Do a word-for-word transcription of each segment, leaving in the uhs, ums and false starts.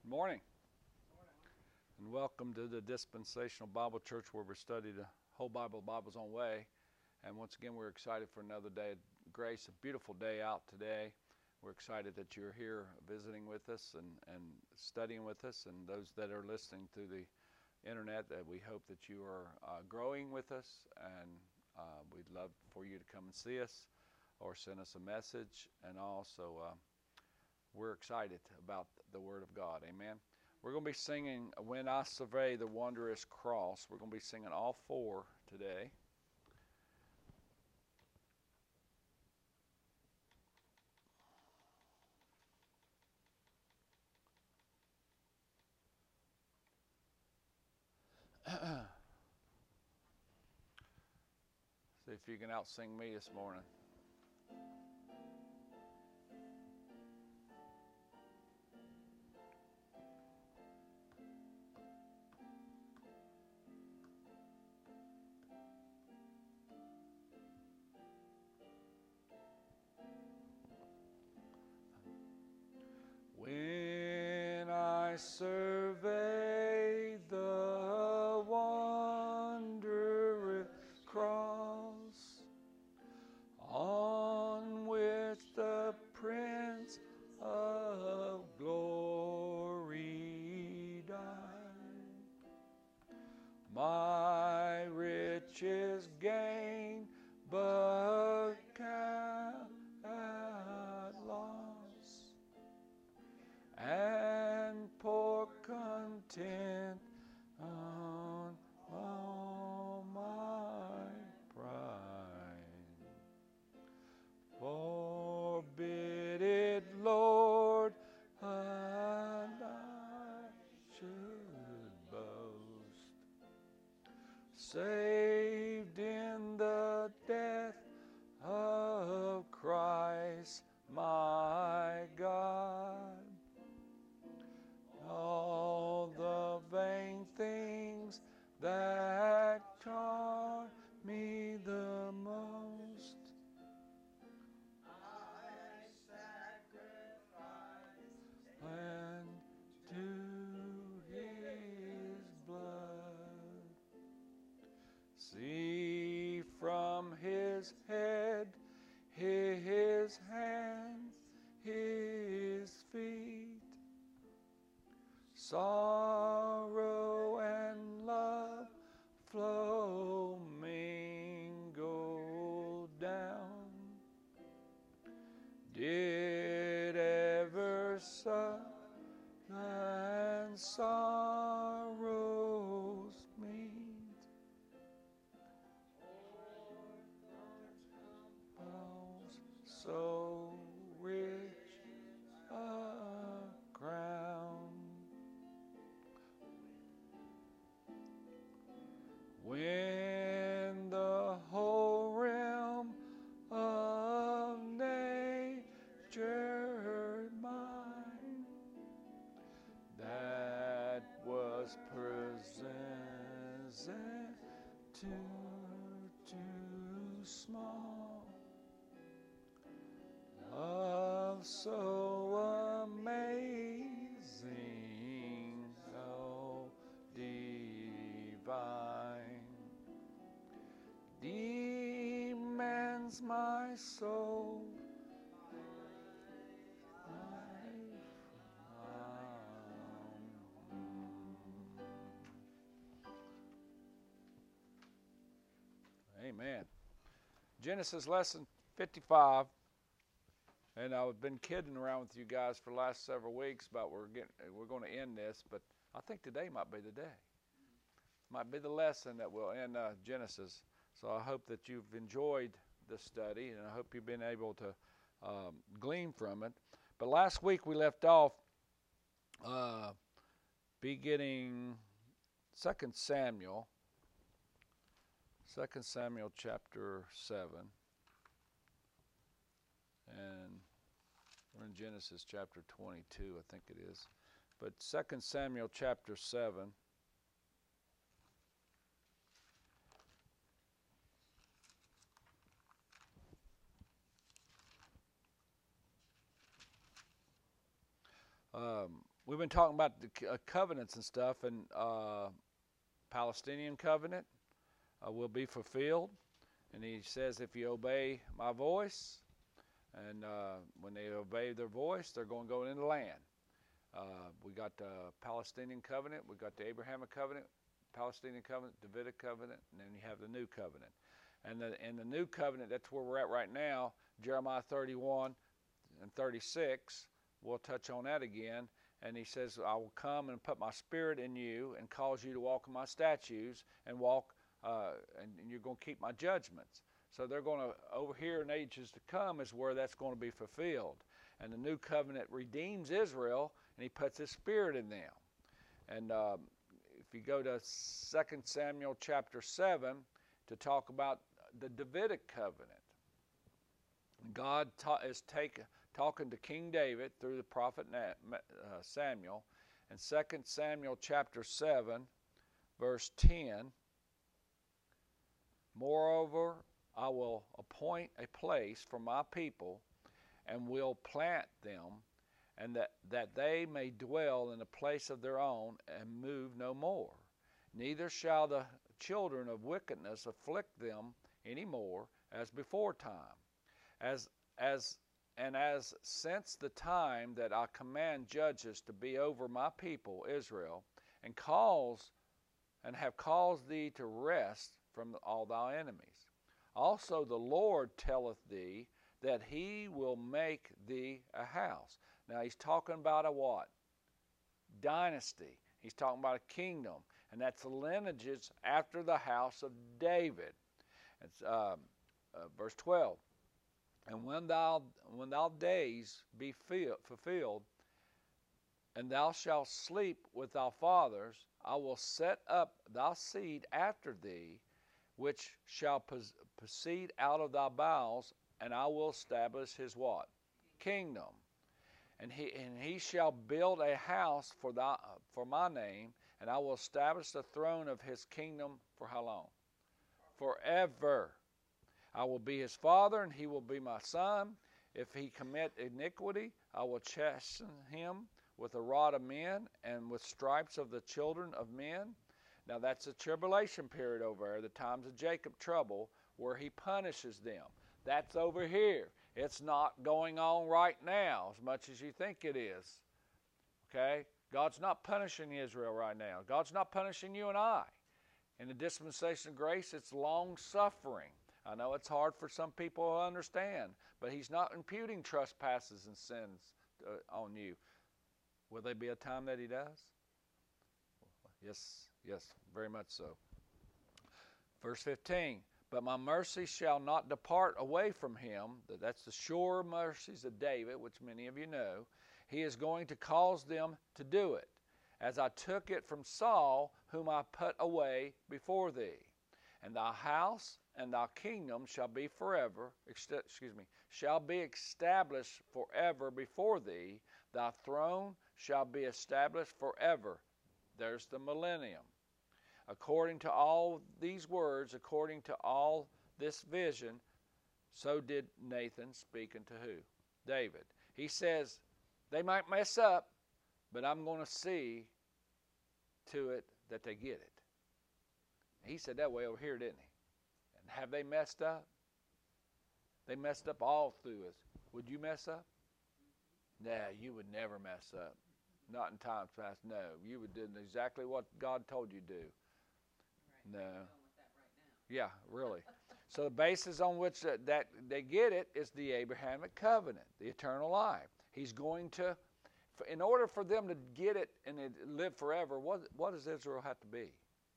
Morning, and welcome to the Dispensational Bible Church, where we study the whole Bible, Bible's own way. And once again, we're excited for another day of grace, a beautiful day out today. We're excited that you're here visiting with us and, and studying with us, and those that are listening through the internet, that we hope that you are uh, growing with us, and uh, we'd love for you to come and see us or send us a message. And also, uh, we're excited about the Word of God. Amen. We're going to be singing When I Survey the Wondrous Cross. We're going to be singing all four today. See if you can out-sing me this morning. When I survey the wondrous cross on which the Prince of Glory died, my riches gain but count loss, and pour content on all my pride. Forbid it, Lord, and I should boast, saved in the death of Christ my God. All the vain things that charm me the most, I sacrifice and to His blood. See from His head, His hands, His feet, sorrow and love flow mingled down. Did ever sorrow and sorrows meet? So rich a crown, when the whole realm of nature mine, that was presented too, too small, love so amazing, so divine, demands my soul Amen. Genesis lesson fifty-five. And I've been kidding around with you guys for the last several weeks about we're getting we're going to end this, but I think today might be the day. Might be the lesson that will end uh, Genesis. So I hope that you've enjoyed this study, and I hope you've been able to um, glean from it. But last week we left off uh, beginning Second Samuel, Second Samuel chapter seven, and we're in Genesis chapter twenty-two, I think it is. But Second Samuel chapter seven. Um, we've been talking about the uh, covenants and stuff, and uh, Palestinian covenant uh, will be fulfilled. And he says, if you obey my voice, and uh, when they obey their voice, they're going to go into the land. Uh, we got the Palestinian covenant, we got the Abrahamic covenant, Palestinian covenant, Davidic covenant, and then you have the new covenant. And the, and the new covenant, that's where we're at right now, Jeremiah thirty-one and thirty-six, we'll touch on that again. And he says, I will come and put my spirit in you and cause you to walk in my statutes and walk, uh, and, and you're going to keep my judgments. So they're going to, over here in ages to come is where that's going to be fulfilled. And the new covenant redeems Israel, and he puts his spirit in them. And um, if you go to Second Samuel chapter seven to talk about the Davidic covenant, God ta- is take, talking to King David through the prophet Na- uh, Samuel. In Second Samuel chapter seven, verse ten, moreover, I will appoint a place for my people, and will plant them, and that, that they may dwell in a place of their own, and move no more. Neither shall the children of wickedness afflict them any more, as before time. As, as, and as since the time that I command judges to be over my people Israel, and cause, and have caused thee to rest from all thy enemies. Also the Lord telleth thee that he will make thee a house. Now he's talking about a what? Dynasty. He's talking about a kingdom. And that's the lineages after the house of David. It's uh, uh, verse twelve. And when thou when thou days be fulfilled, and thou shalt sleep with thy fathers, I will set up thy seed after thee, which shall proceed out of thy bowels, and I will establish his what? Kingdom. And he and he shall build a house for thy for my name, and I will establish the throne of his kingdom for how long? Forever. I will be his father, and he will be my son. If he commit iniquity, I will chasten him with a rod of men and with stripes of the children of men. Now that's a tribulation period over there, the times of Jacob trouble, where he punishes them. That's over here. It's not going on right now as much as you think it is. Okay? God's not punishing Israel right now. God's not punishing you and I. In the dispensation of grace, it's long-suffering. I know it's hard for some people to understand, but he's not imputing trespasses and sins uh, on you. Will there be a time that he does? Yes, yes, very much so. Verse fifteen, but my mercy shall not depart away from him. That's the sure mercies of David, which many of you know. He is going to cause them to do it, as I took it from Saul, whom I put away before thee. And thy house and thy kingdom shall be forever, excuse me, shall be established forever before thee. Thy throne shall be established forever. There's the millennium. According to all these words, according to all this vision, so did Nathan speak unto who? David. He says, they might mess up, but I'm going to see to it that they get it. He said that way over here, didn't he? And have they messed up? They messed up all through us. Would you mess up? Nah, you would never mess up. Not in times past. No, you would do exactly what God told you to do. Right. No. Right yeah, really. So the basis on which that, that they get it is the Abrahamic covenant, the eternal life. He's going to, in order for them to get it and live forever, what, what does Israel have to be?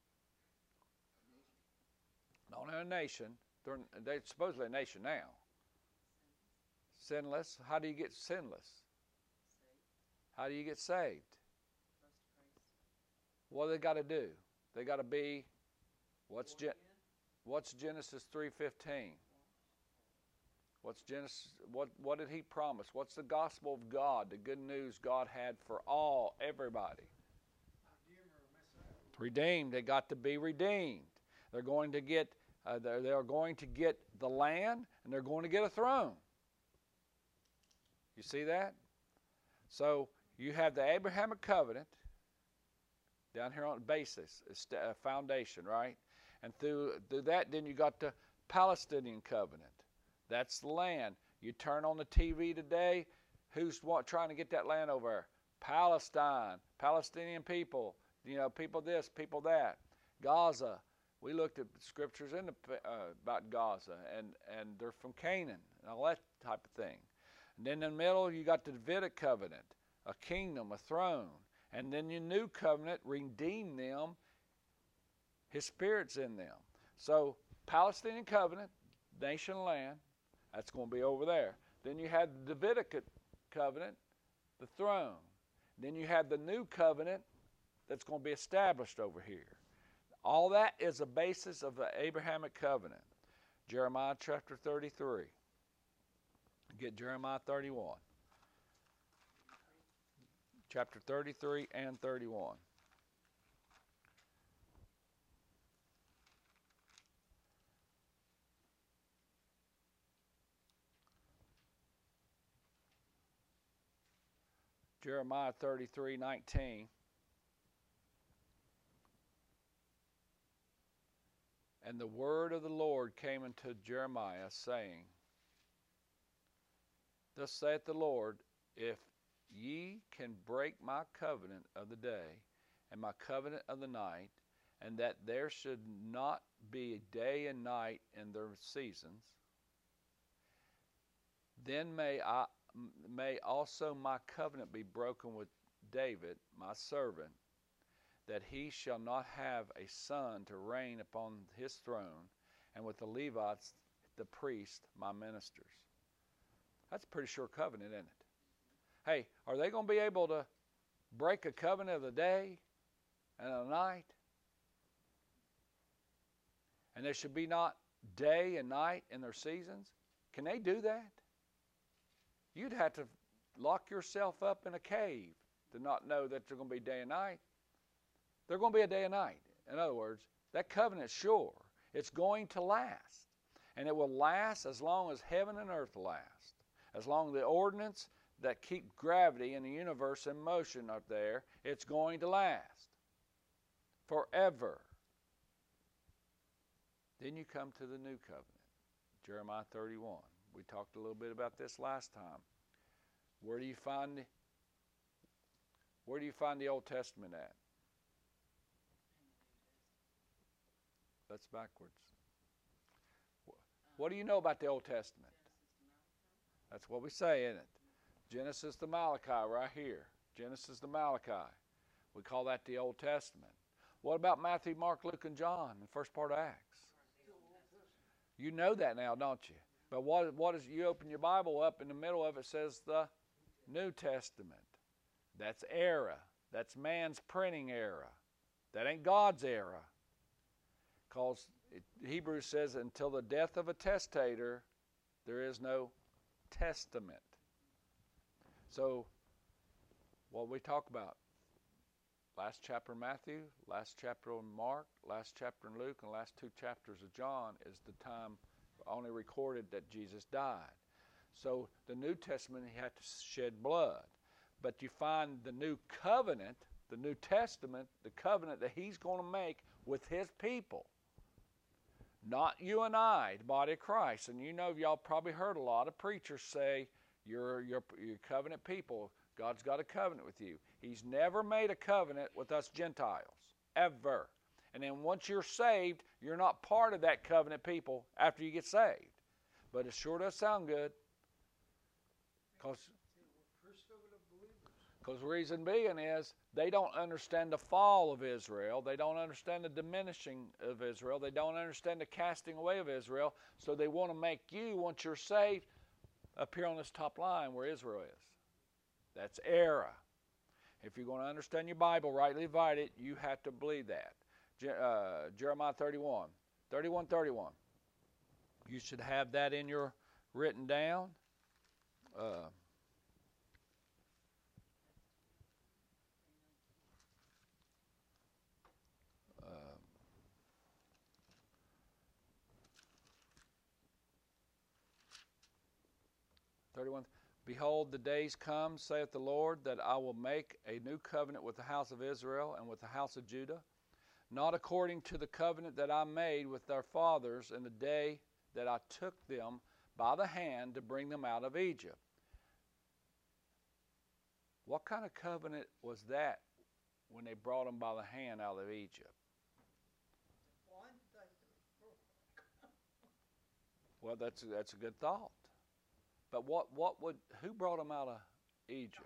Not a nation. They're, they're supposedly a nation now. Sinless. How do you get sinless? How do you get saved? What do they got to do? They got to be, what's, Gen, what's Genesis three fifteen? What's Genesis? What, what did he promise? What's the gospel of God, the good news God had for all, everybody? Redeemed. They got to be redeemed. They're going to get, uh, they're, they're going to get the land, and they're going to get a throne. You see that? So You have the Abrahamic covenant down here on the basis, a foundation, right? And through, through that, then you got the Palestinian covenant. That's the land. You turn on the T V today, who's what, trying to get that land over there? Palestine, Palestinian people, you know, people this, people that. Gaza. We looked at scriptures in the, uh, about Gaza, and, and they're from Canaan, and all that type of thing. And then in the middle, you got the Davidic covenant, a kingdom, a throne. And then your new covenant redeemed them. His Spirit's in them. So, Palestinian covenant, nation land, that's going to be over there. Then you have the Davidic covenant, the throne. Then you have the new covenant that's going to be established over here. All that is a basis of the Abrahamic covenant. Jeremiah chapter thirty-three. Get Jeremiah thirty-one. Chapter thirty-three and thirty-one. Jeremiah thirty-three nineteen. And the word of the Lord came unto Jeremiah, saying, Thus saith the Lord, if ye can break my covenant of the day, and my covenant of the night, and that there should not be day and night in their seasons, then may I may also my covenant be broken with David, my servant, that he shall not have a son to reign upon his throne, and with the Levites, the priests, my ministers. That's a pretty sure covenant, isn't it? Hey, are they going to be able to break a covenant of the day and a night? And there should be not day and night in their seasons? Can they do that? You'd have to lock yourself up in a cave to not know that there's going to be day and night. They're going to be a day and night. In other words, that covenant's sure. It's going to last. And it will last as long as heaven and earth last. As long as the ordinance that keep gravity in the universe in motion up there, it's going to last. Forever. Then you come to the new covenant. Jeremiah thirty-one. We talked a little bit about this last time. Where do you find the, where do you find the Old Testament at? That's backwards. What do you know about the Old Testament? That's what we say, isn't it? Genesis to Malachi right here. Genesis to Malachi. We call that the Old Testament. What about Matthew, Mark, Luke, and John, the first part of Acts? You know that now, don't you? But what, what is, you open your Bible up, in the middle of it says the New Testament. That's era. That's man's printing era. That ain't God's era. Because Hebrews says, until the death of a testator, there is no testament. So, what we talk about, last chapter in Matthew, last chapter in Mark, last chapter in Luke, and last two chapters of John is the time only recorded that Jesus died. So, the New Testament, he had to shed blood. But you find the new covenant, the New Testament, the covenant that he's going to make with his people. Not you and I, the body of Christ. And you know, y'all probably heard a lot of preachers say, you're, you're, you're covenant people. God's got a covenant with you. He's never made a covenant with us Gentiles, ever. And then once you're saved, you're not part of that covenant people after you get saved. But it sure does sound good. Because Because the reason being is they don't understand the fall of Israel. They don't understand the diminishing of Israel. They don't understand the casting away of Israel. So they want to make you, once you're saved, appear on this top line where Israel is. That's era. If you're going to understand your Bible, rightly divide it, you have to believe that. Je- uh, Jeremiah thirty-one. thirty-one thirty-one. You should have that in your written down. Uh, thirty-one. Behold, the days come, saith the Lord, that I will make a new covenant with the house of Israel and with the house of Judah, not according to the covenant that I made with their fathers in the day that I took them by the hand to bring them out of Egypt. What kind of covenant was that when they brought them by the hand out of Egypt? Well, that's a, that's a good thought. But what what would who brought them out of Egypt?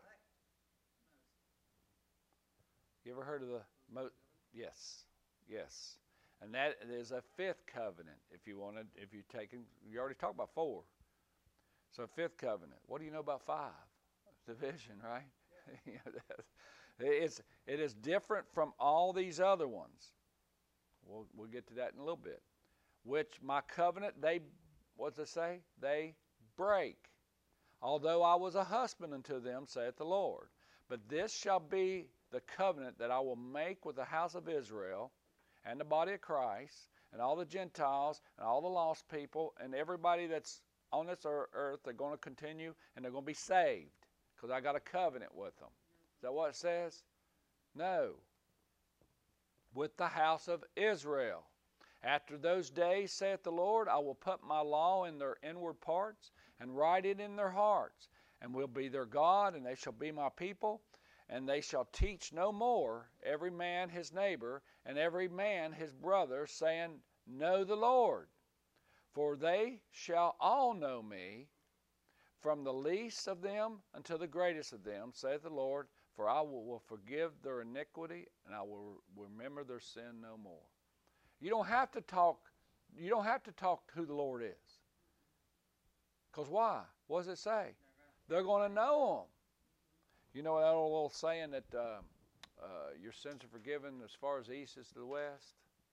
You ever heard of the Mo? Yes, yes, and that is a fifth covenant. If you wanted, if you taken, you already talked about four. So fifth covenant. What do you know about five? Division, right? Yeah. it's it is different from all these other ones. We'll we'll get to that in a little bit. Which my covenant they, what's it say? They break. Although I was a husband unto them, saith the Lord. But this shall be the covenant that I will make with the house of Israel and the body of Christ and all the Gentiles and all the lost people and everybody that's on this earth. They're going to continue and they're going to be saved because I got a covenant with them. Is that what it says? No. With the house of Israel. After those days, saith the Lord, I will put my law in their inward parts and write it in their hearts, and will be their God, and they shall be my people, and they shall teach no more every man his neighbor, and every man his brother, saying, Know the Lord. For they shall all know me, from the least of them unto the greatest of them, saith the Lord, for I will, will forgive their iniquity, and I will remember their sin no more. You don't have to talk, you don't have to talk who the Lord is. Because why? What does it say? They're going to know Him. You know that old little saying that uh, uh, your sins are forgiven as far as the east is to the west?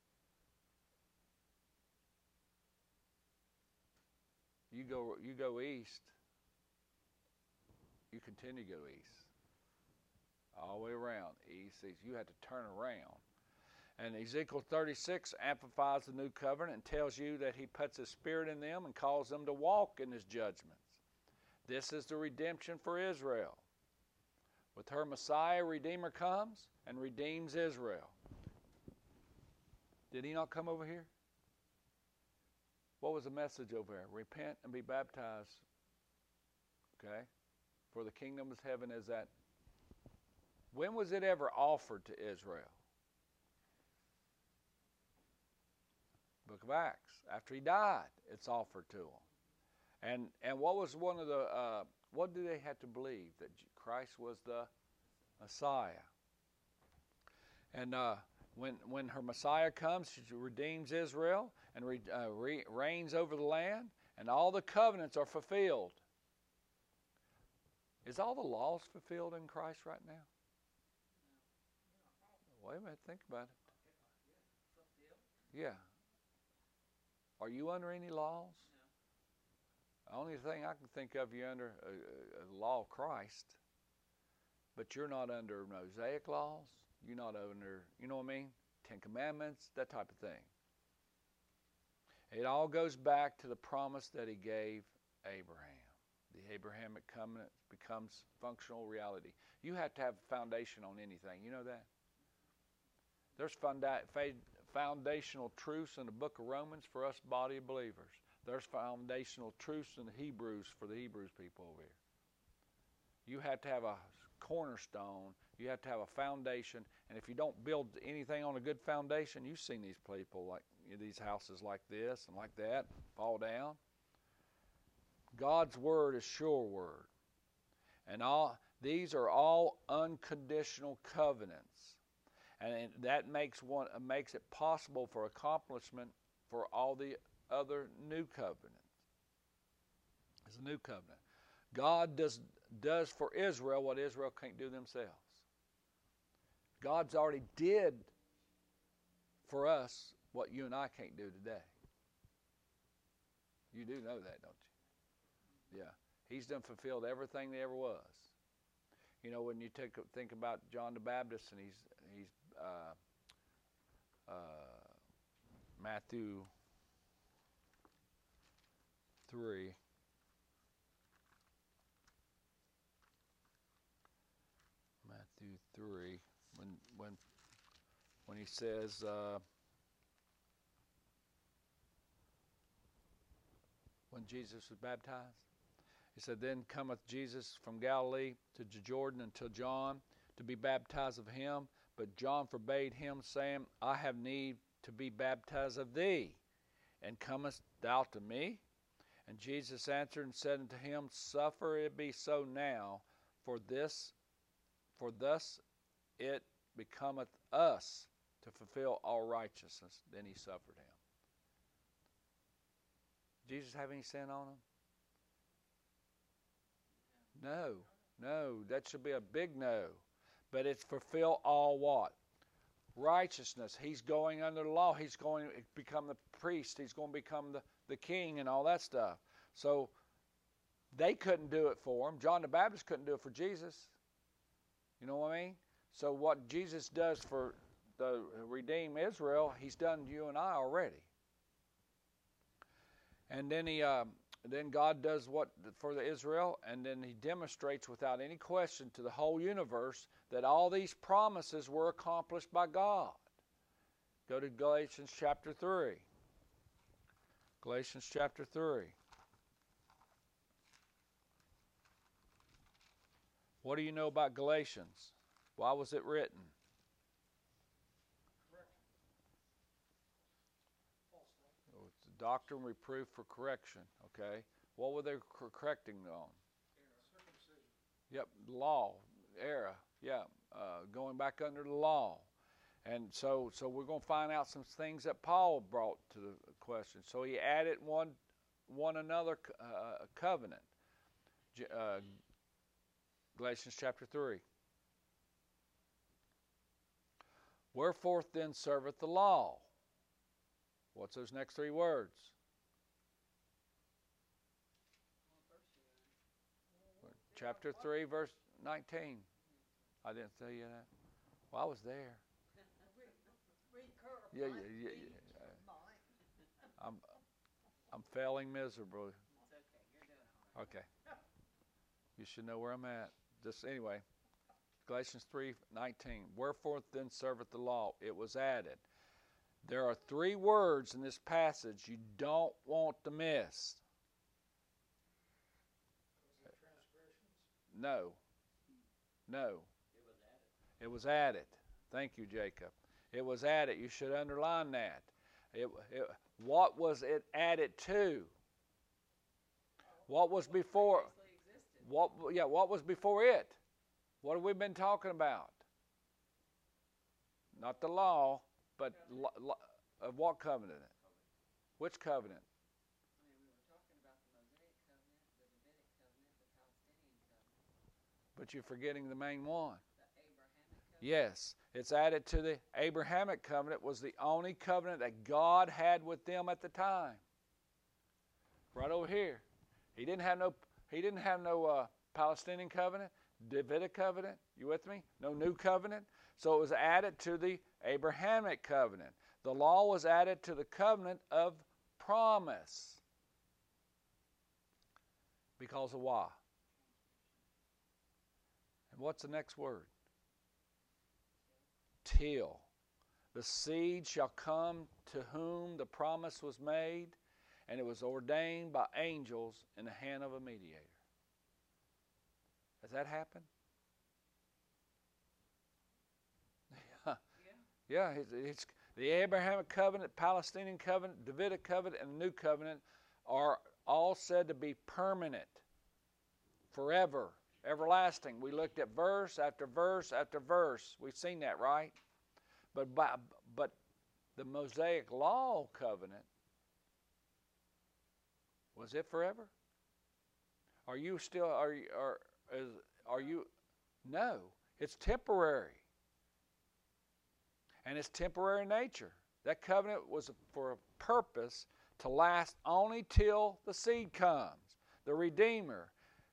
You go, you go east, you continue to go east. All the way around, east, east. You have to turn around. And Ezekiel thirty-six amplifies the new covenant and tells you that He puts His Spirit in them and calls them to walk in His judgments. This is the redemption for Israel. With her Messiah, Redeemer comes and redeems Israel. Did He not come over here? What was the message over there? Repent and be baptized. Okay? For the kingdom of heaven is that. When was it ever offered to Israel? Book of Acts. After He died, it's offered to them. And and what was one of the, uh, what do they have to believe? That Christ was the Messiah. And uh, when when her Messiah comes, she redeems Israel and re, uh, re, reigns over the land, and all the covenants are fulfilled. Is all the laws fulfilled in Christ right now? Wait a minute, think about it. Yeah. Are you under any laws? The only thing I can think of, you're under a, a, a law of Christ, but you're not under Mosaic laws. You're not under, you know what I mean? Ten Commandments, that type of thing. It all goes back to the promise that He gave Abraham. The Abrahamic covenant becomes functional reality. You have to have a foundation on anything. You know that? There's funda- foundational truths in the book of Romans for us body of believers. There's foundational truths in the Hebrews for the Hebrews people over here. You have to have a cornerstone. You have to have a foundation. And if you don't build anything on a good foundation, you've seen these people, like you know, these houses like this and like that, fall down. God's word is sure word. And all these are all unconditional covenants. And that makes one makes it possible for accomplishment for all the other new covenants. It's a new covenant. God does does for Israel what Israel can't do themselves. God's already did for us what you and I can't do today. You do know that, don't you? Yeah. He's done fulfilled everything there ever was. You know, when you take, think about John the Baptist and he's he's uh, uh, Matthew three. three, when when when he says, uh, when Jesus was baptized, he said, "Then cometh Jesus from Galilee to Jordan unto John to be baptized of him. But John forbade him, saying, I have need to be baptized of thee, and comest thou to me? And Jesus answered and said unto him, Suffer it be so now, for this, for thus it becometh us to fulfill all righteousness." Then he suffered him. Did Jesus have any sin on him? No, no. That should be a big no. But it's fulfill all what? Righteousness. He's going under the law. He's going to become the priest. He's going to become the, the king and all that stuff. So they couldn't do it for him. John the Baptist couldn't do it for Jesus. You know what I mean? So what Jesus does for the redeem Israel, he's done you and I already. And then he, uh, then God does what for the Israel, and then he demonstrates without any question to the whole universe that all these promises were accomplished by God. Go to Galatians chapter three. Galatians chapter three. What do you know about Galatians? Why was it written? Oh, it's a doctrine, reproof, for correction. Okay. What were they correcting on? Yep, law, era. Yeah, uh, going back under the law. And so, so we're going to find out some things that Paul brought to the question. So he added one, one another uh, covenant. Uh, Galatians chapter three. Wherefore then serveth the law? What's those next three words? Chapter three, verse nineteen. I didn't tell you that. Well, I was there. Yeah, yeah, yeah, yeah. I'm, I'm failing miserably. Okay. You should know where I'm at. Just anyway, Galatians three nineteen. Wherefore then serveth the law? It was added. There are three words in this passage you don't want to miss. No. No. It was added. Thank you, Jacob. It was added. You should underline that. It, it, what was it added to? What was before? What? Yeah. What was before it? What have we been talking about? Not the law, but lo, lo, of what covenant? Which covenant? But you're forgetting the main one. Yes, it's added to the Abrahamic covenant. Was the only covenant that God had with them at the time. Right over here. He didn't have no. He didn't have no uh, Palestinian covenant, Davidic covenant. You with me? No new covenant. So it was added to the Abrahamic covenant. The law was added to the covenant of promise. Because of why? And what's the next word? Till. The seed shall come to whom the promise was made, and it was ordained by angels in the hand of a mediator. Has that happened? Yeah. Yeah, it's, it's the Abrahamic covenant, Palestinian covenant, Davidic covenant, and the new covenant are all said to be permanent, forever, everlasting. We looked at verse after verse after verse. We've seen that, right? But by, but the Mosaic law covenant, was it forever? Are you still are you are is, are you no, it's temporary. And it's temporary in nature. That covenant was for a purpose to last only till the seed comes, the Redeemer.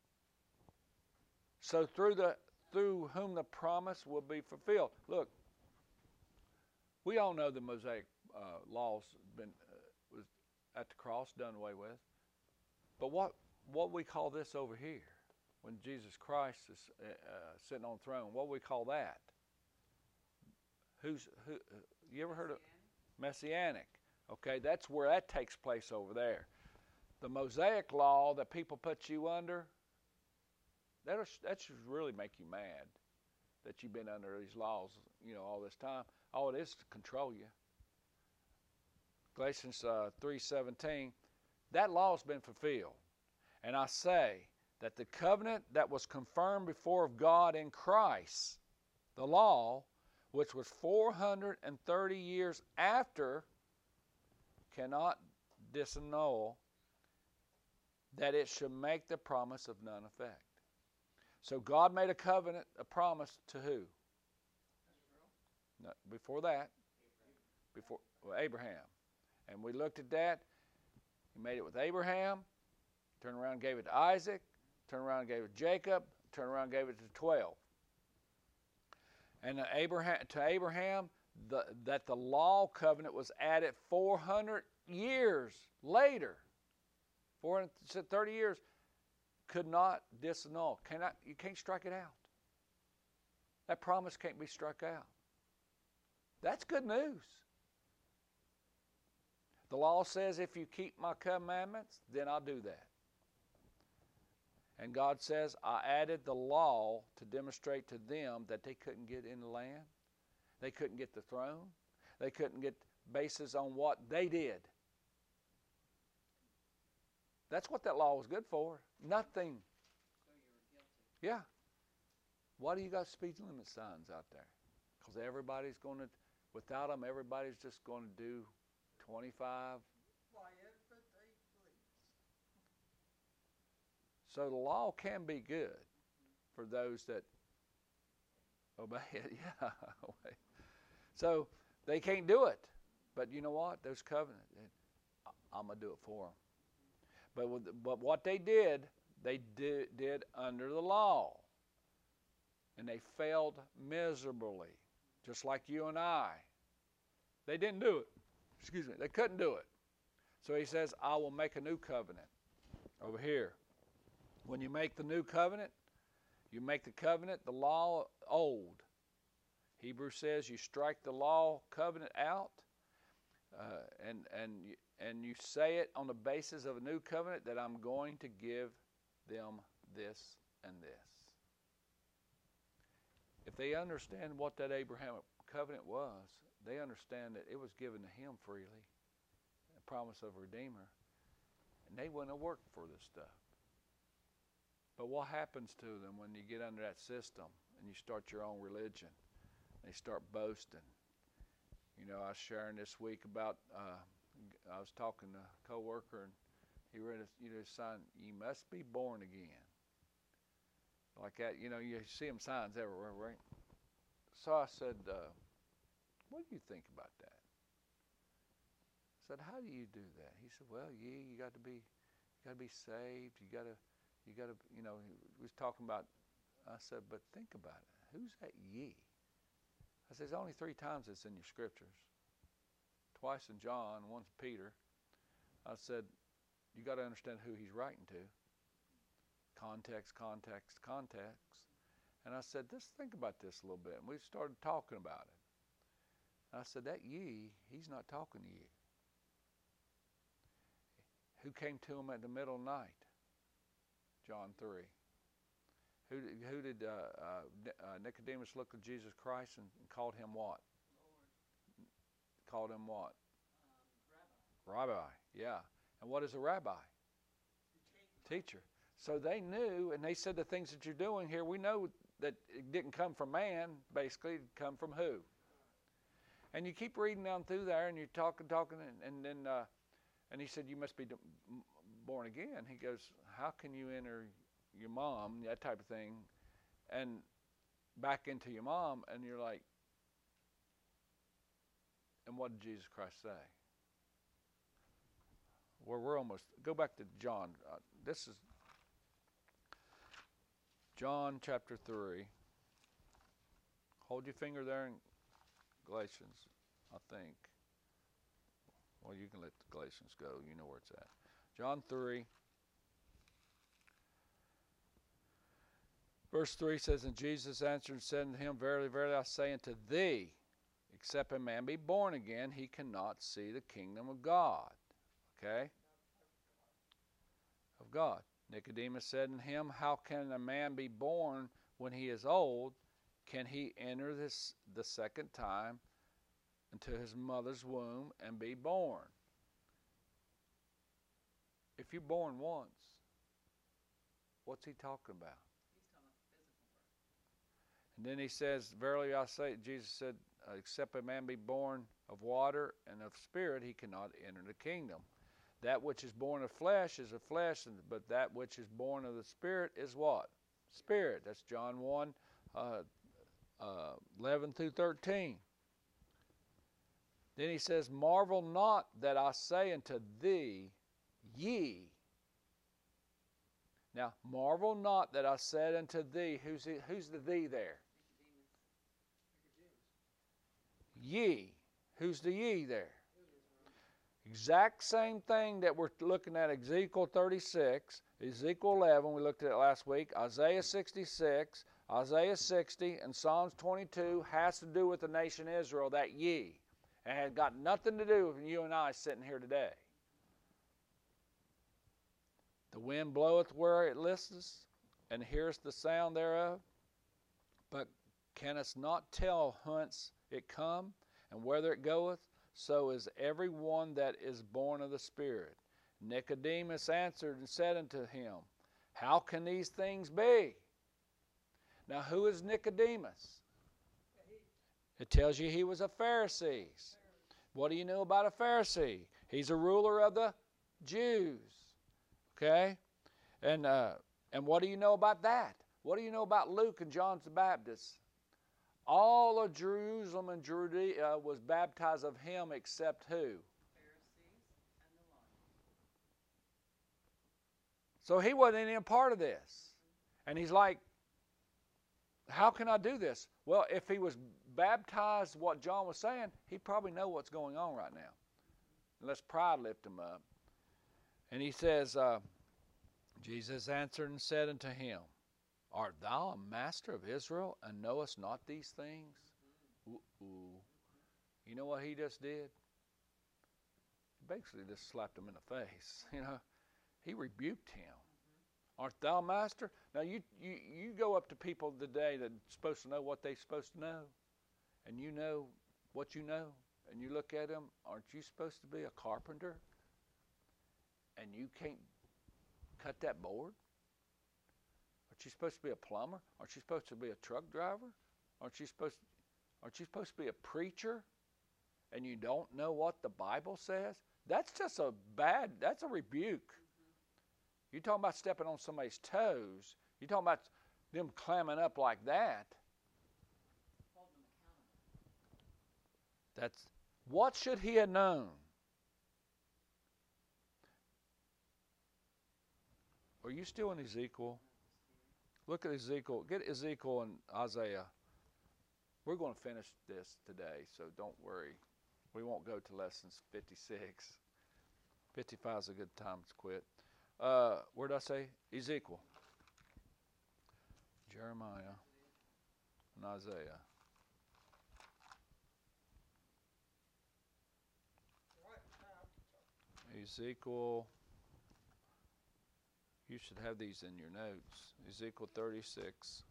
So through the through whom the promise will be fulfilled. Look, we all know the Mosaic uh, laws been uh, was at the cross done away with. But what what we call this over here, when Jesus Christ is uh, uh, sitting on the throne, what we call that? Who's who? You ever heard of Messianic? Okay, that's where that takes place over there. The Mosaic law that people put you under, that that should really make you mad that you've been under these laws, you know, all this time. All it is to control you. Galatians uh, three seventeen, that law has been fulfilled. And I say that the covenant that was confirmed before of God in Christ, the law, which was four hundred thirty years after, cannot disannul that it should make the promise of none effect. So God made a covenant, a promise to who? No, before that, before well, Abraham. And we looked at that. He made it with Abraham, turned around and gave it to Isaac, turned around and gave it to Jacob, turned around and gave it to twelve. And to Abraham, to Abraham the, that the law covenant was added four hundred years later. four hundred thirty years could not disannul. Cannot, you can't strike it out. That promise can't be struck out. That's good news. The law says if you keep my commandments, then I'll do that. And God says, I added the law to demonstrate to them that they couldn't get in the land. They couldn't get the throne. They couldn't get basis on what they did. That's what that law was good for. Nothing. So you were guilty. Yeah. Why do you got speed limit signs out there? Because everybody's going to, without them, everybody's just going to do twenty-five. Quiet, but they please. So the law can be good for those that obey it. Yeah. So they can't do it. But you know what? Those covenants, I'm going to do it for them. But, with, but what they did, they did, did under the law. And they failed miserably, just like you and I. They didn't do it. Excuse me. They couldn't do it. So he says, I will make a new covenant over here. When you make the new covenant, you make the covenant, the law old. Hebrews says you strike the law covenant out, uh, and and you, and you say it on the basis of a new covenant that I'm going to give them this and this. If they understand what that Abrahamic covenant was, they understand that it was given to him freely, a promise of a Redeemer, and they wouldn't have worked for this stuff. But what happens to them when you get under that system and you start your own religion? They start boasting. You know, I was sharing this week about, uh, I was talking to a coworker, and he read a you know, sign, you must be born again. Like that, you know, you see them signs everywhere, right? So I said, uh, what do you think about that? I said, how do you do that? He said, well, yeah, you got to be, you got to be saved. You got to, you got to, you know, he was talking about, I said, but think about it. Who's that ye? I said, there's only three times it's in your scriptures. Twice in John, once Peter. I said, you got to understand who he's writing to. Context, context, context. And I said, just think about this a little bit. And we started talking about it. And I said, that ye, he's not talking to you. Who came to him at the middle of the night? John three. Who, who did uh, uh, uh, Nicodemus look at Jesus Christ and, and called him what? Lord. Called him what? Um, rabbi. Rabbi, yeah. And what is a rabbi? Teacher. Teacher. So they knew, and they said the things that you're doing here, we know that it didn't come from man, basically, it come from who? And you keep reading down through there, and you're talking, talking, and, and then, uh, and he said, you must be born again. He goes, how can you enter your mom, that type of thing, and back into your mom? And you're like, and what did Jesus Christ say? Well, we're almost, go back to John. Uh, this is John chapter three. Hold your finger there in Galatians, I think. Well, you can let the Galatians go. You know where it's at. John three. Verse three says, and Jesus answered and said unto him, verily, verily, I say unto thee, except a man be born again, he cannot see the kingdom of God. Okay? Of God. Nicodemus said unto him, how can a man be born when he is old? Can he enter this the second time into his mother's womb and be born? If you're born once, what's he talking about? He's talking about physical birth. And then he says, verily I say, Jesus said, except a man be born of water and of spirit, he cannot enter the kingdom. That which is born of flesh is of flesh, but that which is born of the Spirit is what? Spirit. That's John one, uh, uh, eleven through thirteen. Then he says, marvel not that I say unto thee, ye. Now, marvel not that I said unto thee. Who's the, who's the thee there? Ye. Who's the ye there? Exact same thing that we're looking at Ezekiel thirty-six, Ezekiel eleven, we looked at it last week, Isaiah sixty-six, Isaiah sixty, and Psalms twenty-two has to do with the nation Israel, that ye. And it had got nothing to do with you and I sitting here today. The wind bloweth where it listeth, and hearest the sound thereof, but canst not tell whence it come, and whither it goeth. So is every one that is born of the Spirit. Nicodemus answered and said unto him, how can these things be? Now, who is Nicodemus? It tells you he was a Pharisee. What do you know about a Pharisee? He's a ruler of the Jews. Okay? And, uh, and what do you know about that? What do you know about Luke and John the Baptist? All of Jerusalem and Judea was baptized of him except who? Pharisees and the law. So he wasn't any part of this. And he's like, how can I do this? Well, if he was baptized what John was saying, he'd probably know what's going on right now. Unless pride lift him up. And he says, uh, Jesus answered and said unto him, art thou a master of Israel, and knowest not these things? Ooh-ooh. You know what he just did? He basically just slapped him in the face. You know, he rebuked him. Art thou a master? Now you, you, you go up to people today that are supposed to know what they're supposed to know, and you know what you know, and you look at them, aren't you supposed to be a carpenter? And you can't cut that board? Aren't you supposed to be a plumber? Aren't you supposed to be a truck driver? Aren't you supposed to, aren't you supposed to be a preacher? And you don't know what the Bible says? That's just a bad, that's a rebuke. Mm-hmm. You're talking about stepping on somebody's toes. You're talking about them clamming up like that. Hold them accountable. That's, what should he have known? Are you still in Ezekiel? Look at Ezekiel. Get Ezekiel and Isaiah. We're going to finish this today, so don't worry. We won't go to lessons fifty-six. fifty-five is a good time to quit. Uh, where did I say? Ezekiel. Jeremiah and Isaiah. Ezekiel. You should have these in your notes. Ezekiel thirty-six.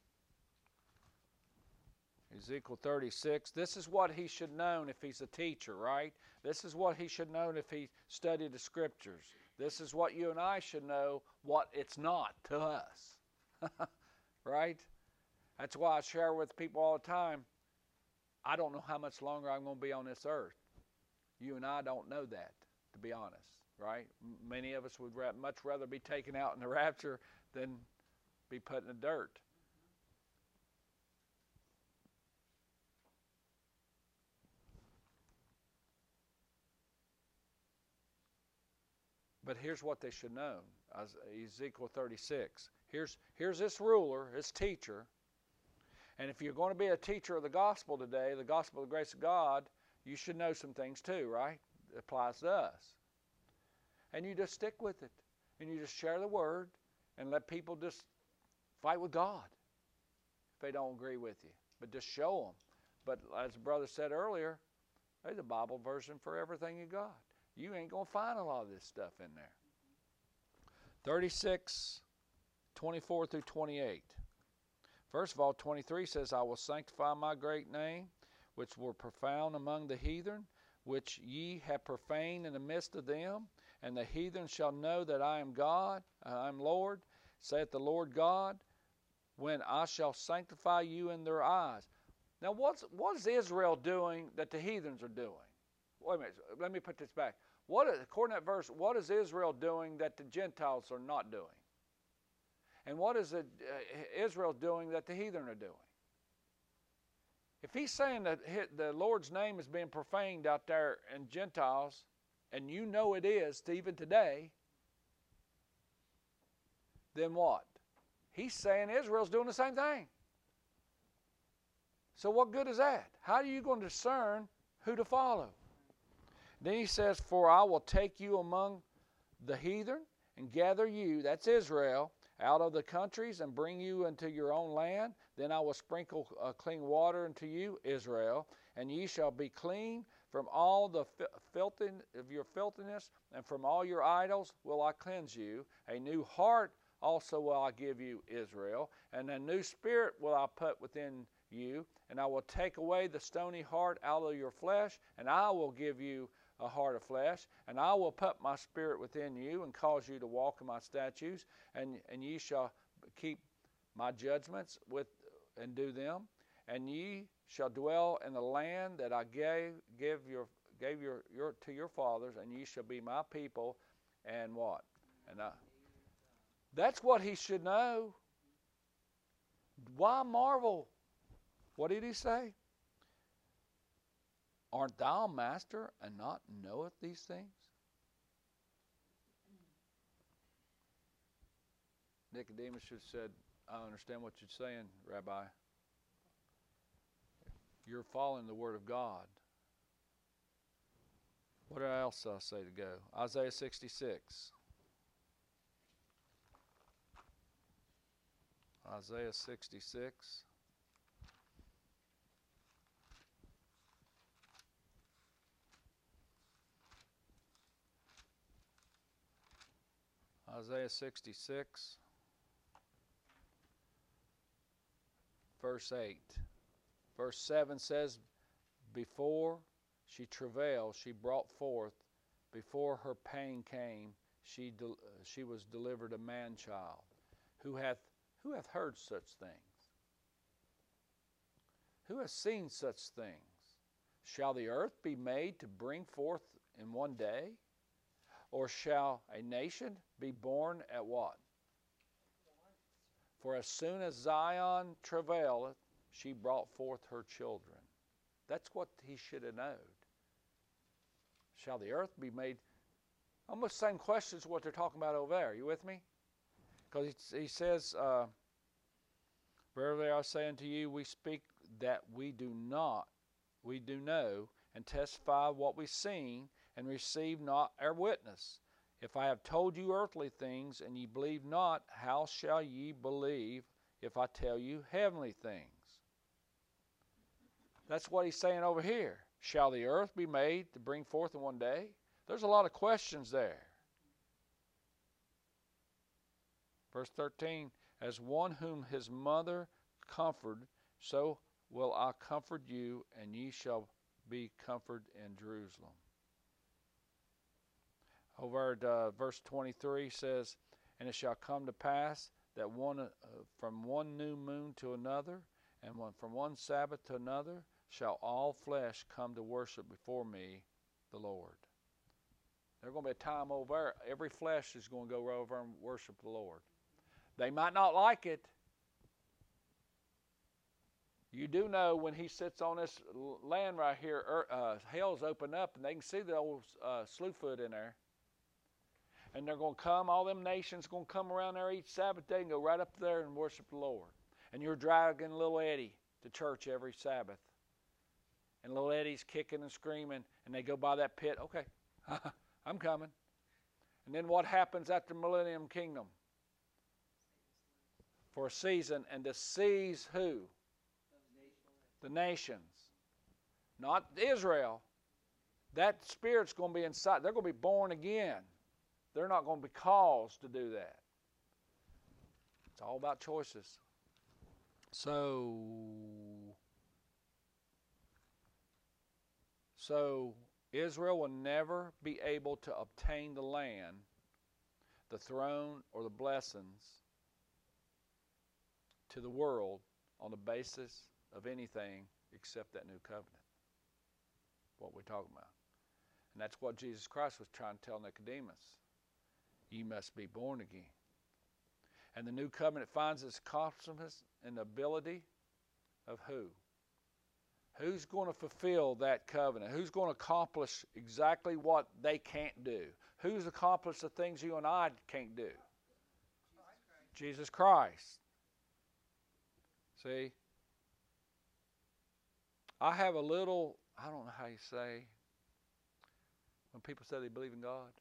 Ezekiel thirty-six. This is what he should known if he's a teacher, right? This is what he should known if he studied the scriptures. This is what you and I should know what it's not to us. Right? That's why I share with people all the time. I don't know how much longer I'm going to be on this earth. You and I don't know that, to be honest. Right? Many of us would much rather be taken out in the rapture than be put in the dirt. But here's what they should know. Ezekiel thirty-six. Here's, here's this ruler, this teacher. And if you're going to be a teacher of the gospel today, the gospel of the grace of God, you should know some things too, right? It applies to us. And you just stick with it. And you just share the word and let people just fight with God if they don't agree with you. But just show them. But as the brother said earlier, there's a Bible version for everything you got. You ain't going to find a lot of this stuff in there. thirty-six, twenty-four through twenty-eight. First of all, twenty-three says, I will sanctify my great name, which were profound among the heathen, which ye have profaned in the midst of them. And the heathen shall know that I am God, I am Lord, saith the Lord God, when I shall sanctify you in their eyes. Now, what's, what is Israel doing that the heathens are doing? Wait a minute, let me put this back. What, according to that verse, what is Israel doing that the Gentiles are not doing? And what is it, uh, Israel doing that the heathen are doing? If he's saying that the Lord's name is being profaned out there in Gentiles, and you know it is to even today, then what? He's saying Israel's doing the same thing. So what good is that? How are you going to discern who to follow? Then he says, for I will take you among the heathen and gather you, that's Israel, out of the countries and bring you into your own land. Then I will sprinkle uh, clean water into you, Israel, and ye shall be clean from all the filth of your filthiness, and from all your idols will I cleanse you. A new heart also will I give you, Israel, and a new spirit will I put within you, and I will take away the stony heart out of your flesh, and I will give you a heart of flesh, and I will put my spirit within you and cause you to walk in my statutes, and, and ye shall keep my judgments with and do them, and ye shall dwell in the land that I gave give your gave your, your to your fathers, and ye shall be my people, and what? And I, that's what he should know. Why marvel? What did he say? Art thou a master and not knoweth these things? Nicodemus should have said, I understand what you're saying, Rabbi. You're following the Word of God. What else I say to go? Isaiah sixty-six. Isaiah sixty-six. Isaiah sixty-six, verse eight. Verse seven says, before she travailed, she brought forth, before her pain came, she de- she was delivered a man-child. Who hath, who hath heard such things? Who hath seen such things? Shall the earth be made to bring forth in one day? Or shall a nation be born at what? For as soon as Zion travaileth, she brought forth her children. That's what he should have known. Shall the earth be made? Almost the same questions what they're talking about over there. Are you with me? Because he, he says, uh, verily I say unto you, we speak that we do not, we do know, and testify what we've seen, and receive not our witness. If I have told you earthly things, and ye believe not, how shall ye believe if I tell you heavenly things? That's what he's saying over here. Shall the earth be made to bring forth in one day? There's a lot of questions there. Verse thirteen, as one whom his mother comforted, so will I comfort you, and ye shall be comforted in Jerusalem. Over at uh, verse twenty-three says, and it shall come to pass that one uh, from one new moon to another, and one, from one Sabbath to another, shall all flesh come to worship before me, the Lord. There's going to be a time over there, every flesh is going to go over and worship the Lord. They might not like it. You do know when he sits on this land right here, uh, hell's open up, and they can see the old uh, Slewfoot in there. And they're going to come, all them nations going to come around there each Sabbath day and go right up there and worship the Lord. And you're dragging little Eddie to church every Sabbath. And little Eddie's kicking and screaming, and they go by that pit. Okay, I'm coming. And then what happens after Millennium Kingdom? For a season, and to seize who? The nations. not Israel. That spirit's going to be inside. They're going to be born again. They're not going to be caused to do that. It's all about choices. So, so Israel will never be able to obtain the land, the throne, or the blessings to the world on the basis of anything except that new covenant. What we're talking about. And that's what Jesus Christ was trying to tell Nicodemus. You must be born again. And the new covenant finds its consciousness in the ability of who? Who's going to fulfill that covenant? Who's going to accomplish exactly what they can't do? Who's accomplished the things you and I can't do? Jesus Christ. Jesus Christ. See? I have a little, I don't know how you say, when people say they believe in God,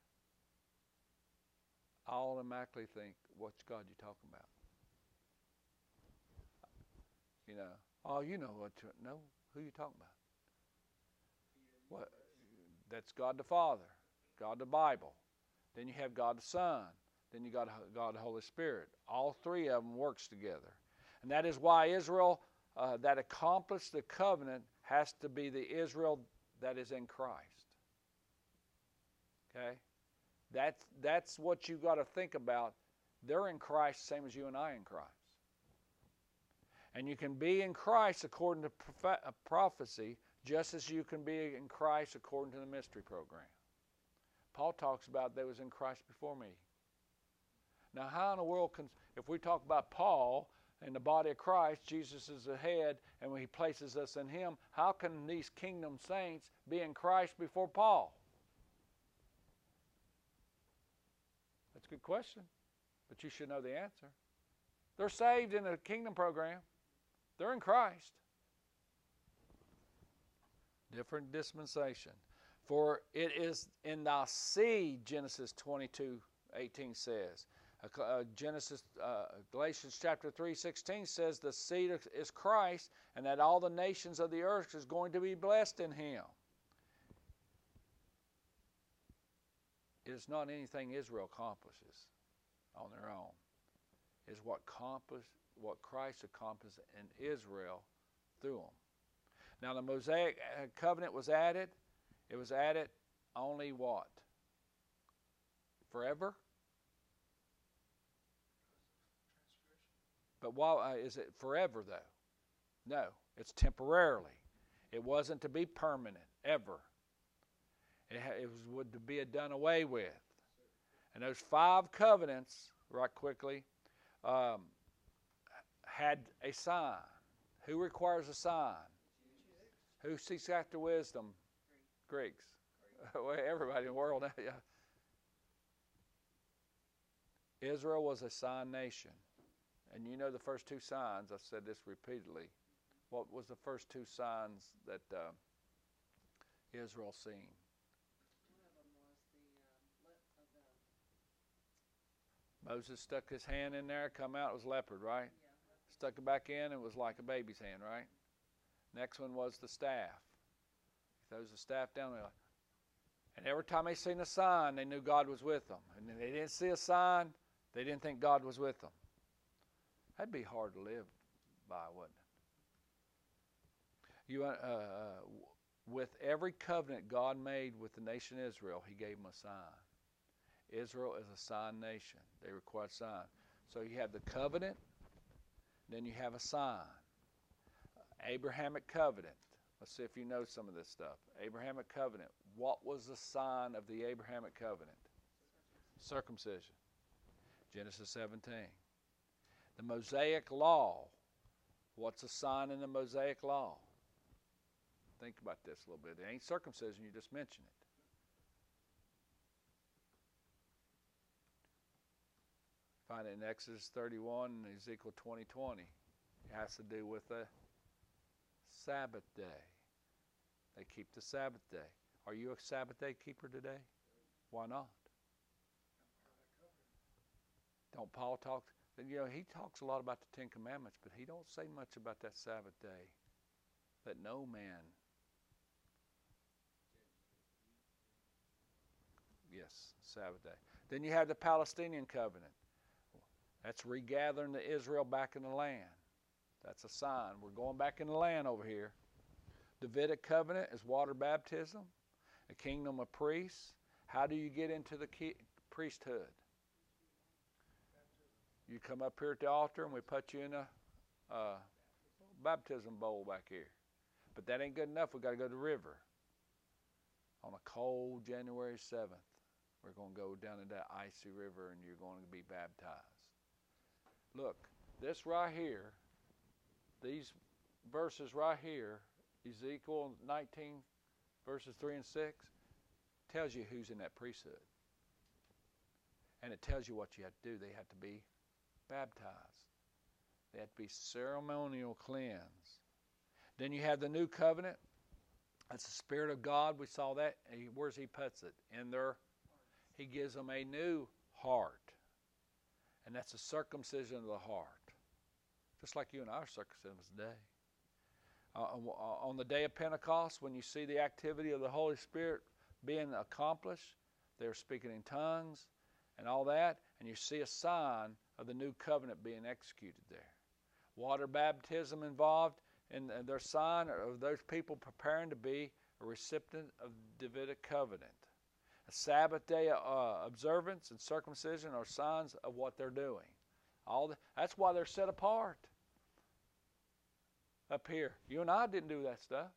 I automatically think, what God you talking about? You know, oh, you know what, you, no, who you talking about? What? That's God the Father, God the Bible. Then you have God the Son. Then you got God the Holy Spirit. All three of them works together. And that is why Israel uh, that accomplished the covenant has to be the Israel that is in Christ. Okay? That's, that's what you got to think about. They're in Christ, same as you and I in Christ. And you can be in Christ according to prophet, uh, prophecy, just as you can be in Christ according to the mystery program. Paul talks about they was in Christ before me. Now, how in the world can, if we talk about Paul in the body of Christ, Jesus is the head, and when he places us in him, how can these kingdom saints be in Christ before Paul? That's a good question, but you should know the answer. They're saved in the kingdom program. They're in Christ. Different dispensation. For it is in thy seed, Genesis twenty-two eighteen says. Uh, Genesis, uh, Galatians chapter three sixteen says the seed is Christ, and that all the nations of the earth is going to be blessed in him. It is not anything Israel accomplishes on their own. It is what, what Christ accomplished in Israel through them. Now the Mosaic covenant was added. It was added only what? Forever? But why uh, is it forever though? No, it's temporarily. It wasn't to be permanent ever. It, ha- it was would to be done away with. And those five covenants, right quickly, um, had a sign. Who requires a sign? Who seeks after wisdom? Greeks. Well, everybody in the world. Yeah. Israel was a sign nation. And you know the first two signs, I've said this repeatedly. What was the first two signs that uh, Israel seen? One of them was the um, lip of the. Moses stuck his hand in there, come out, it was leopard, right? Yeah. Stuck it back in, it was like a baby's hand, right? Next one was the staff. He throws the staff down there. And every time they seen a sign, they knew God was with them. And if they didn't see a sign, they didn't think God was with them. That'd be hard to live by, wouldn't it? You, uh, uh, with every covenant God made with the nation Israel, he gave them a sign. Israel is a sign nation. They require a sign. So you have the covenant, then you have a sign. Abrahamic covenant. Let's see if you know some of this stuff. Abrahamic covenant. What was the sign of the Abrahamic covenant? Circumcision. Genesis seventeen. The Mosaic law. What's the sign in the Mosaic law? Think about this a little bit. It ain't circumcision, you just mentioned it. Find it in Exodus thirty-one and Ezekiel twenty twenty. It has to do with the Sabbath day. They keep the Sabbath day. Are you a Sabbath day keeper today? Why not? Don't Paul talk? You know, he talks a lot about the Ten Commandments, but he don't say much about that Sabbath day. Let no man Yes, Sabbath day. Then you have the Palestinian covenant. That's regathering the Israel back in the land. That's a sign. We're going back in the land over here. Davidic covenant is water baptism, a kingdom of priests. How do you get into the key, priesthood? You come up here at the altar and we put you in a uh, baptism bowl back here. But that ain't good enough. We've got to go to the river. On a cold January seventh, we're going to go down in that icy river and you're going to be baptized. Look, this right here, these verses right here, Ezekiel nineteen, verses three and six, tells you who's in that priesthood. And it tells you what you have to do. They have to be baptized. They have to be ceremonial cleansed. Then you have the new covenant. That's the Spirit of God. We saw that. Where's He puts it? In their, He gives them a new heart. And that's the circumcision of the heart. Just like you and I are circumcised today. Uh, on the day of Pentecost, when you see the activity of the Holy Spirit being accomplished, they're speaking in tongues and all that, and you see a sign of the new covenant being executed there. Water baptism involved in their sign of those people preparing to be a recipient of the Davidic covenant. A Sabbath day uh, observance and circumcision are signs of what they're doing. All the, that's why they're set apart. Up here, you and I didn't do that stuff.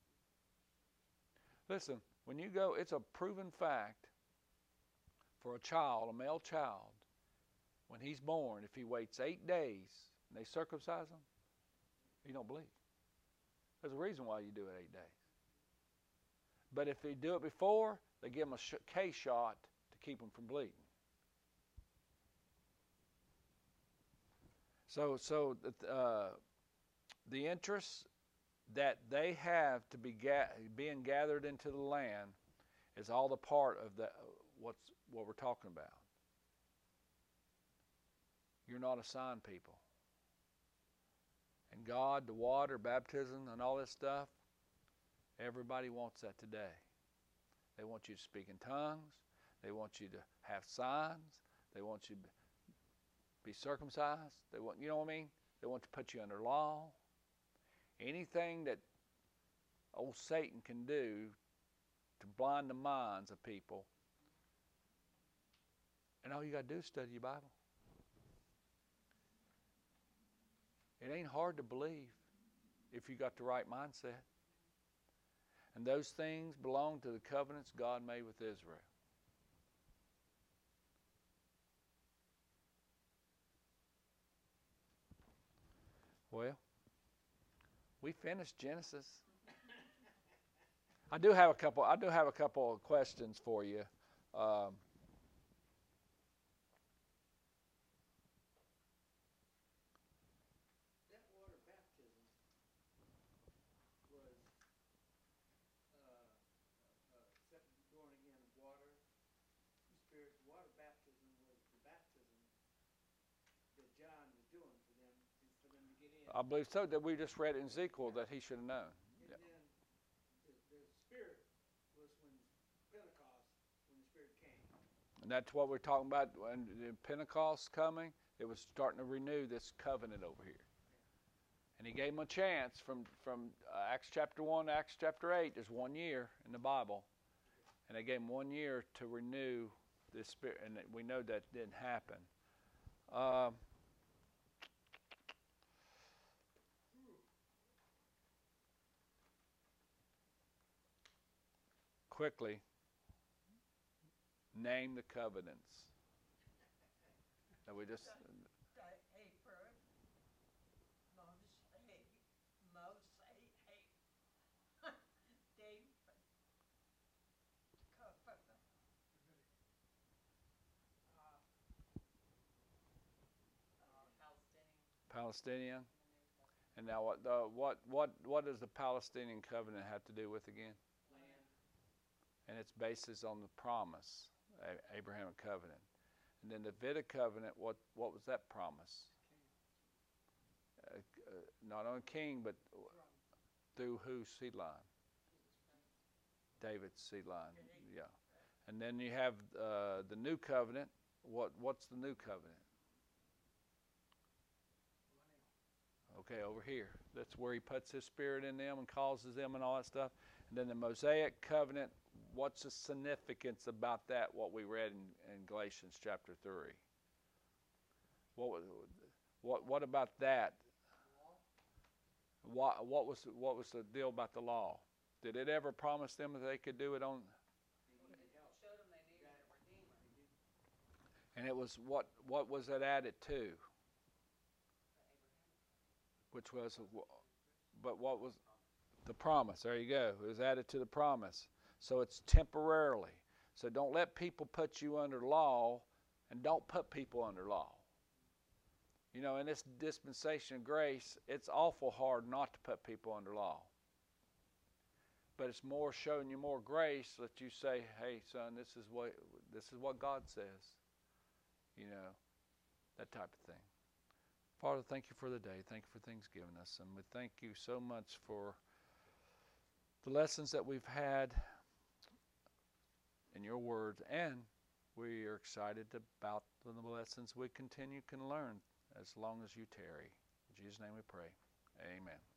Listen, when you go, it's a proven fact for a child, a male child, when he's born, if he waits eight days and they circumcise him, you don't bleed. There's a reason why you do it eight days. But if they do it before, they give him a sh- K shot to keep him from bleeding. So, so uh, the interest that they have to be ga- being gathered into the land is all the part of the, what's what we're talking about. You're not a sign people. And God, the water, baptism, and all this stuff, everybody wants that today. They want you to speak in tongues. They want you to have signs. They want you to be circumcised. They want, you know what I mean? They want to put you under law. Anything that old Satan can do to blind the minds of people. And all you got to do is study your Bible. It ain't hard to believe if you got the right mindset. And those things belong to the covenants God made with Israel. Well, we finished Genesis. I do have a couple. I do have a couple of questions for you. Um, That water baptism was uh, uh, except born again of water, the Spirit. Water baptism was the baptism that John was doing for them, for them to get in. I believe so. That we just read in Ezekiel that he should have known. And Yeah. then the, the Spirit was when Pentecost, when the Spirit came. And that's what we're talking about when Pentecost coming. It was starting to renew this covenant over here. And he gave them a chance from, from uh, Acts chapter one to Acts chapter eight. There's one year in the Bible. And they gave them one year to renew this Spirit. And we know that didn't happen. Um, quickly, name the covenants. That we just... Palestinian. And now what, the, what, what, what does the Palestinian covenant have to do with again? Land. And its basis on the promise, a- Abrahamic covenant. And then the Davidic covenant, what, what was that promise? Uh, uh, not on king, but through whose seed line? David's seed line, yeah. And then you have uh, the new covenant. What what's the new covenant? Okay, over here. That's where he puts his spirit in them and causes them and all that stuff. And then the Mosaic covenant, what's the significance about that, what we read in, in Galatians chapter three? What, was, what, what about that? What, what, was, what was the deal about the law? Did it ever promise them that they could do it on? It showed them they needed a redeemer. And it was, what, what was it added to? Which was, but what was the promise? There you go. It was added to the promise. So it's temporarily. So don't let people put you under law, and don't put people under law. You know, in this dispensation of grace, it's awful hard not to put people under law. But it's more showing you more grace that you say, hey, son, this is what this is what God says. You know, that type of thing. Father, thank you for the day. Thank you for things given us. And we thank you so much for the lessons that we've had in your word. And we are excited about the lessons we continue can learn as long as you tarry. In Jesus' name we pray. Amen.